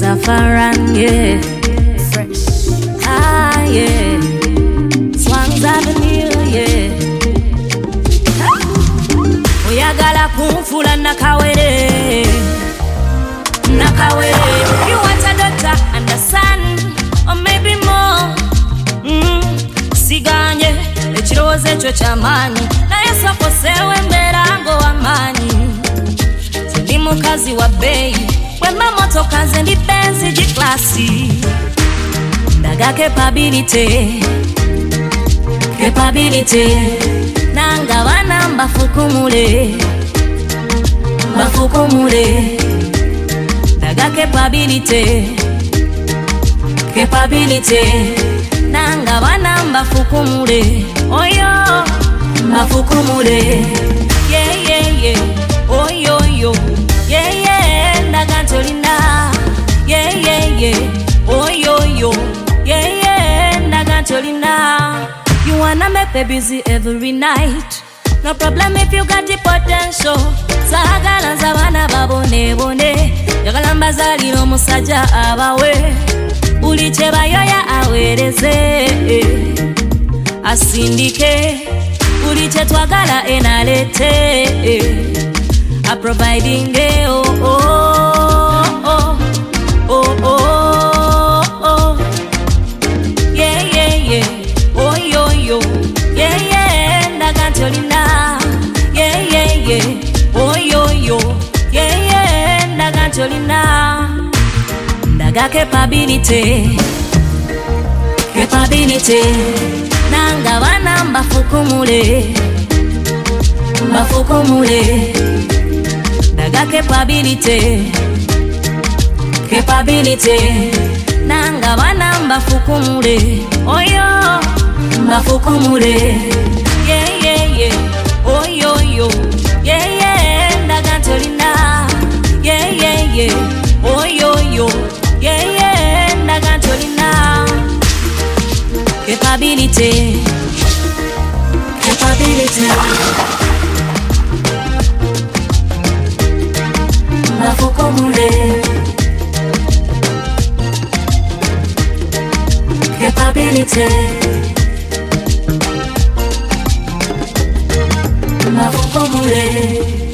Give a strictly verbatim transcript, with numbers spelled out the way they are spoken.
Rastafaran, yeah. Fresh. Ah, yeah. Swans Avenue, yeah. Oyagala kunfula nakawere. Nakawere. You want a daughter and a son, or maybe more. Mm. Siganye, echiroze cho chamani. Na yeso kosewe mberango amani. Ndi mukazi wa bei. Wema moto kanze ndi benzi jiklasi. Daga capability. Capability. Nanga wana mbafukumule. Mbafukumule. Daga capability. Capability. Nanga wana mbafukumule. Oyo mbafukumule. Yeah yeah yeah. Oyo yo. Yeah yeah. Ndaga ntolina. Yeah yeah yeah. Oyo yo. Yeah yeah. Ndaga ntolina. You wanna make me busy every night. No problem if you got the potential. Sagala zabana babone bone. Yagala mbazali no musaja abawe. Uliche bayoya awereze. Asindike. Uliche twagala enalete. A providing day, oh oh oh oh oh oh. Yeah yeah yeah. Oh yo yo. Yeah yeah. Ndaga ntolina. Yeah yeah yeah. Oh yo yo. Yeah yeah. Ndaga ntolina. Ndaga capability. Capability. Nanga wana mbafukumule. Mbafukumule. Daga capability. Capability. Nanga wana mbafukumule. Oyo mbafukumule. Yeah yeah yeah. Oyo yo. Yeah yeah. Ndaga ntolina. Yeah yeah yeah. Oyo yo. Yeah yeah. Ndaga ntolina. Capability. Capability. Mbafukumule. Capability. Mbafukumule.